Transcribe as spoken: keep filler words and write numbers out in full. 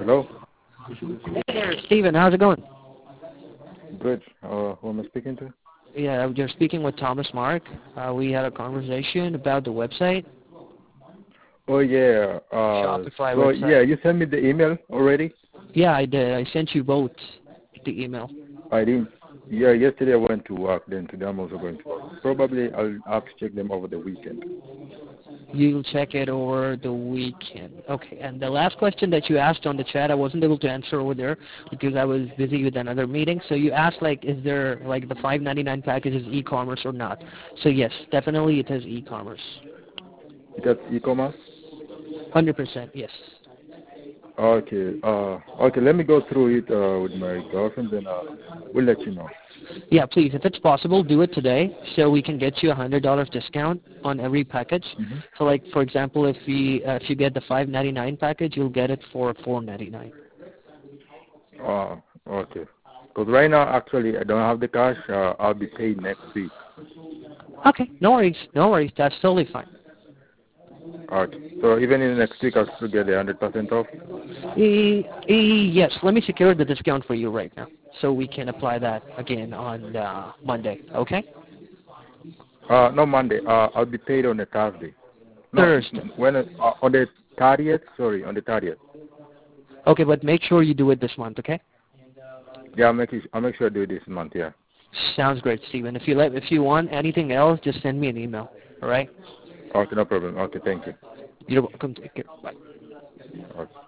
Hello? Hey there, Steven. How's it going? Good. Uh, who am I speaking to? Yeah, you're speaking with Thomas Mark. Uh, we had a conversation about the website, Oh, yeah. Uh, Shopify so, website. yeah, you sent me the email already? Yeah, I did. I sent you both the email. I didn't. Yeah, yesterday I went to work. Then today I'm also going to work. Probably I'll have to check them over the weekend. You'll check it over the weekend. Okay, and the last question that you asked on the chat, I wasn't able to answer over there because I was busy with another meeting. So you asked, like, is there, like, the five ninety-nine package is e-commerce or not? So yes, definitely it is e-commerce. That's e-commerce? one hundred percent, yes. Okay. Uh, okay, let me go through it uh, with my girlfriend, then uh, we'll let you know. Yeah, please, if it's possible, do it today so we can get you a one hundred dollars discount on every package. Mm-hmm. So, like, for example, if we uh, if you get the five ninety-nine package, you'll get it for four ninety-nine. Uh, okay. Because right now, actually, I don't have the cash. Uh, I'll be paid next week. Okay, no worries, no worries. That's totally fine. Okay. So even in the next week, I'll still get the one hundred percent off? E- e- yes, let me secure the discount for you right now so we can apply that again on uh, Monday, okay? Uh, no, Monday. Uh, I'll be paid on a Thursday. No, Thursday. when uh, on the thirtieth. Sorry, on the thirtieth. Okay, but make sure you do it this month, okay? Yeah, I'll make it, I'll make sure I do it this month. Yeah. Sounds great, Steven. If you let, if you want anything else, just send me an email, all right? Okay, no problem. Okay, thank you. You're welcome. Take care. Bye. Okay.